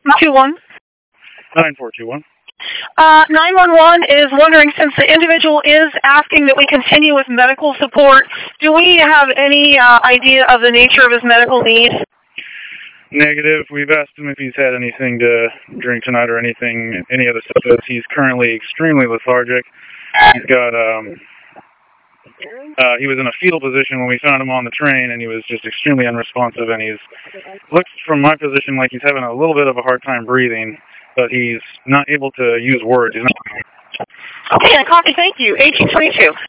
921. 9421. 911 is wondering, since the individual is asking that we continue with medical support, do we have any idea of the nature of his medical needs? Negative. We've asked him if he's had anything to drink tonight or anything, any other substance. He's currently extremely lethargic. He's got, he was in a fetal position when we found him on the train, and he was just extremely unresponsive, and looks from my position like he's having a little bit of a hard time breathing, but he's not able to use words. Okay, I copy. Thank you. 1822.